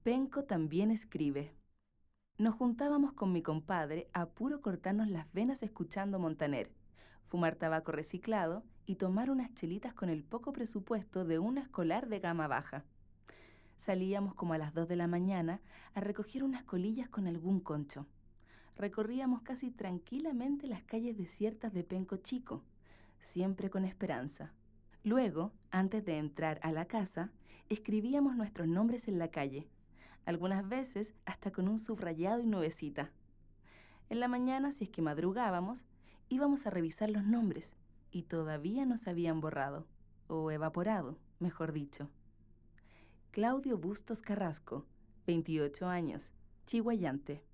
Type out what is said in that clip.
Penco también escribe. Nos juntábamos con mi compadre a puro cortarnos las venas escuchando Montaner, fumar tabaco reciclado y tomar unas chelitas con el poco presupuesto de una escolar de gama baja. Salíamos como a las 2 de la mañana a recoger unas colillas con algún concho. Recorríamos casi tranquilamente las calles desiertas de Penco Chico, siempre con esperanza. Luego, antes de entrar a la casa, escribíamos nuestros nombres en la calle, algunas veces hasta con un subrayado y nubecita. En la mañana, si es que madrugábamos, íbamos a revisar los nombres y todavía no se habían borrado, o evaporado, mejor dicho. Claudio Bustos Carrasco, 28 años, chihuayante.